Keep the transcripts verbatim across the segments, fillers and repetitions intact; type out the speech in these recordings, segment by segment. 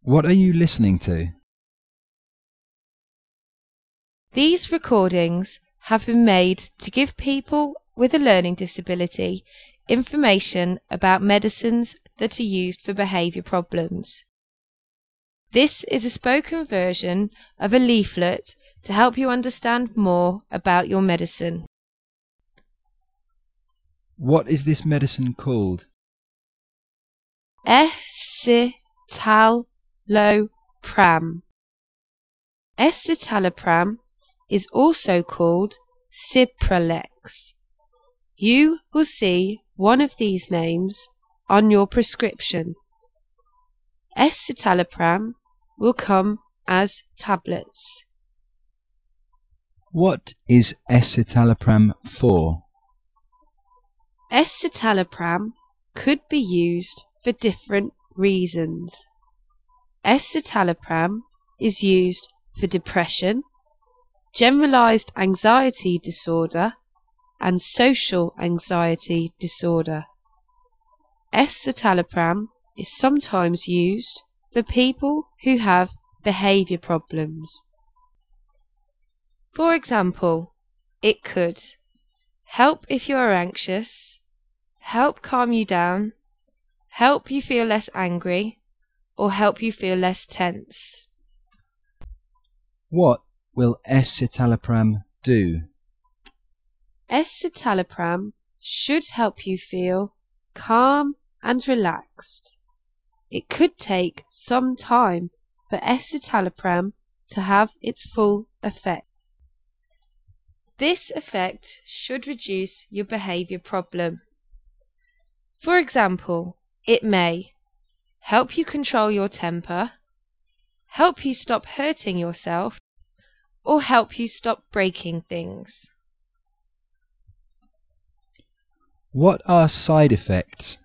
What are you listening to? These recordings have been made to give people with a learning disability information about medicines that are used for behaviour problems. This is a spoken version of a leaflet to help you understand more about your medicine. What is this medicine called? Escitalopram. Escitalopram is also called Cipralex. You will see one of these names on your prescription. Escitalopram will come as tablets. What is escitalopram for? Escitalopram could be used for different reasons. Escitalopram is used for depression, generalized anxiety disorder, and social anxiety disorder. Escitalopram is sometimes used for people who have behaviour problems. For example, it could help if you are anxious, help calm you down, help you feel less angry, or help you feel less tense. What will escitalopram do? Escitalopram should help you feel calm and relaxed. It could take some time for escitalopram to have its full effect. This effect should reduce your behaviour problem. For example, it may help you control your temper, help you stop hurting yourself, or help you stop breaking things. What are side effects?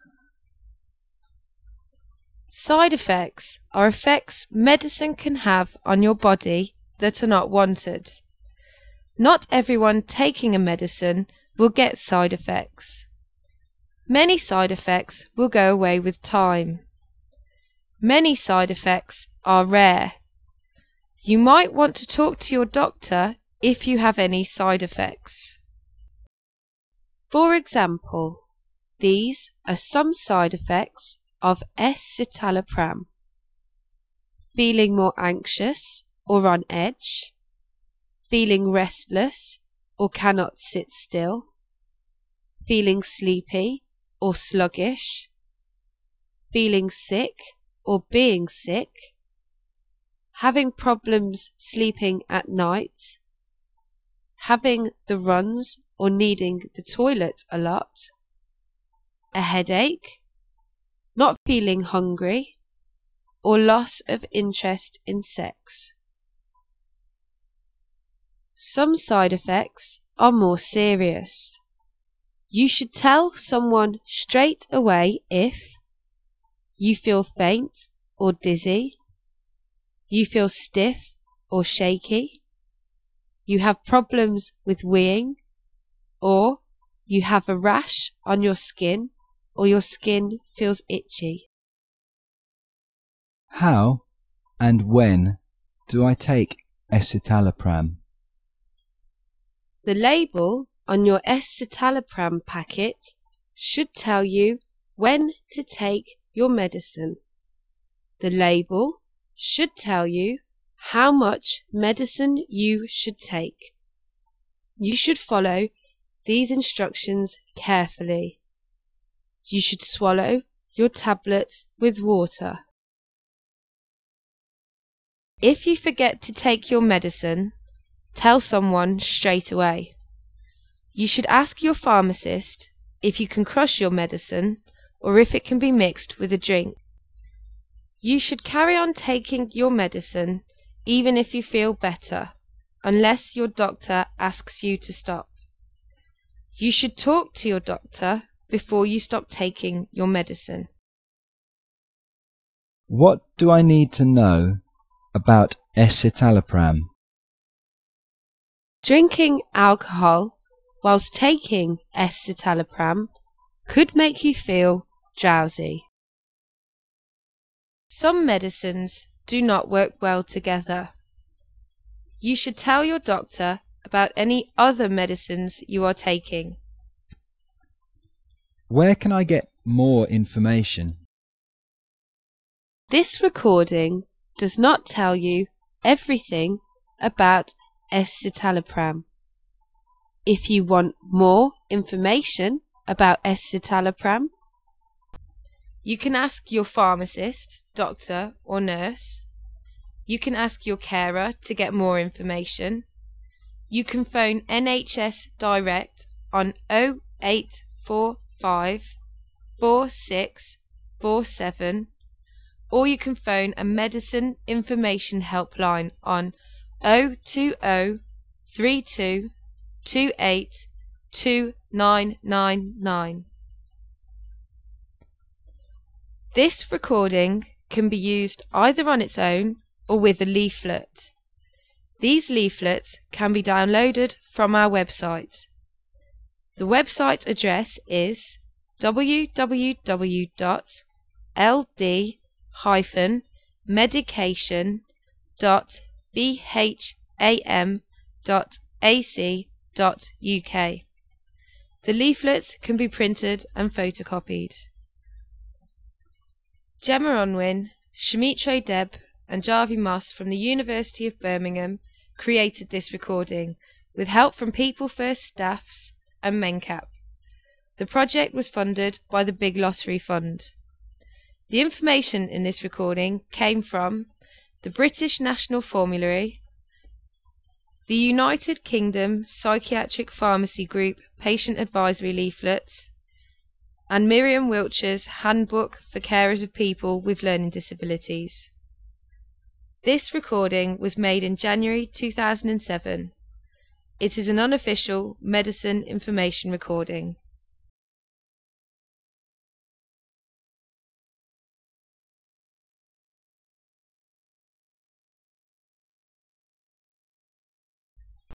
Side effects are effects medicine can have on your body that are not wanted. Not everyone taking a medicine will get side effects. Many side effects will go away with time. Many side effects are rare. You might want to talk to your doctor if you have any side effects. For example, these are some side effects of escitalopram: feeling more anxious or on edge, feeling restless or cannot sit still, feeling sleepy or sluggish, feeling sick or being sick, having problems sleeping at night, having the runs or needing the toilet a lot, a headache, not feeling hungry, or loss of interest in sex. Some side effects are more serious. You should tell someone straight away if you feel faint or dizzy, you feel stiff or shaky, you have problems with weeing, or you have a rash on your skin, or your skin feels itchy. How and when do I take escitalopram? The label on your escitalopram packet should tell you when to take your medicine. The label should tell you how much medicine you should take. You should follow these instructions carefully. You should swallow your tablet with water. If you forget to take your medicine, tell someone straight away. You should ask your pharmacist if you can crush your medicine or if it can be mixed with a drink. You should carry on taking your medicine even if you feel better, unless your doctor asks you to stop. You should talk to your doctor before you stop taking your medicine. What do I need to know about escitalopram? Drinking alcohol whilst taking escitalopram could make you feel drowsy. Some medicines do not work well together. You should tell your doctor about any other medicines you are taking. Where can I get more information? This recording does not tell you everything about escitalopram. If you want more information about escitalopram, you can ask your pharmacist, doctor or nurse. You can ask your carer to get more information. You can phone N H S Direct on oh eight four five, four six four seven, or you can phone a medicine information helpline on oh two oh, three two, two eight, two nine nine nine. This recording can be used either on its own or with a leaflet. These leaflets can be downloaded from our website. The website address is w w w dot l d dash medication dot b h a m dot a c dot u k. The leaflets can be printed and photocopied. Gemma Unwin, Shamitre Deb and Jarvie Moss from the University of Birmingham created this recording with help from People First staffs and MenCap. The project was funded by the Big Lottery Fund. The information in this recording came from the British National Formulary, the United Kingdom Psychiatric Pharmacy Group Patient Advisory Leaflets, and Miriam Wiltshire's Handbook for Carers of People with Learning Disabilities. This recording was made in January two thousand seven. It is an unofficial medicine information recording.